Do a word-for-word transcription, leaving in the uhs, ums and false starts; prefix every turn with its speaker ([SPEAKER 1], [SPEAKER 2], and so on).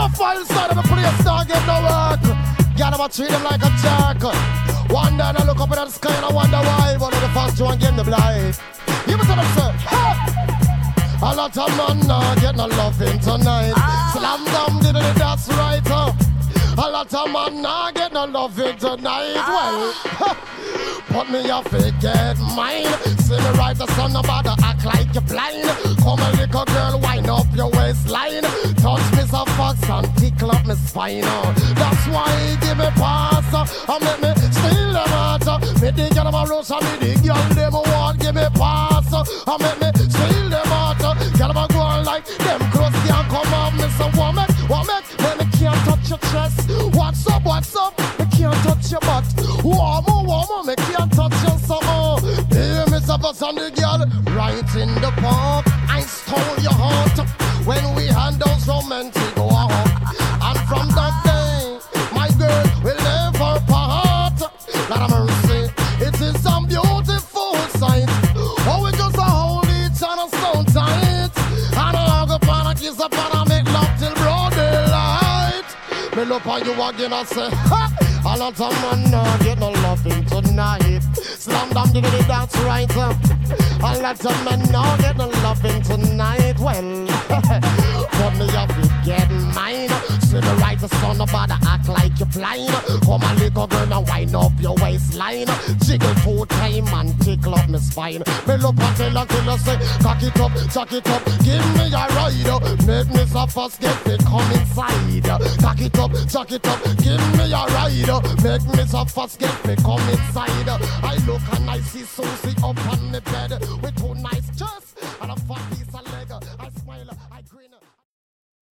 [SPEAKER 1] file side of the place, don't get no work. Girl, I'ma treat them like a jerk. One day I look up in the sky and I wonder why. But the first one get the blind. You me tell them, sir, hey! A lot of man nah get no loving tonight. Ah. Slam down, did it, that's right, huh? A lot of man nah get no loving tonight. Ah. Well, put me off it, get mine. See me right, the son about to act like you're blind. Come a little girl, wind up your waistline. Touch me some fox and tickle up me spine. That's why give me pass and make me steal the water. Me the girl my rush and me the girl them want give me pass and make me steal the water. Girl my go on like them close can't come off me so woman, woman. Then me can't touch your chest. What's up, what's up? Me can't touch your butt. Woman, woman, me can't touch your summer. Here me suppose on the girl right in the park. I stole your heart when we had those romantic walk. And from that day, my girl will never part. Lord of mercy, it is a beautiful sight. Oh, we just a hold each other so tight. And I hug upon a kiss upon a make love till broad daylight. Me look on you again and say, ha! A lot of man now get no loving tonight. Slam down the day, that's right. A lot of men now get no loving tonight. Well, put me up, you get mine. See the right, the son about to act like you're blind. Come a little girl now wind up your waistline. Jiggle full time and tickle up my spine. Me look at the lock till I say, cock it up, chuck it up, give me a ride. Make me so fast get me come inside. Cock it up, chuck it up, give me a ride. Make me so fast get me come inside. I look and I see Susie up on the bed.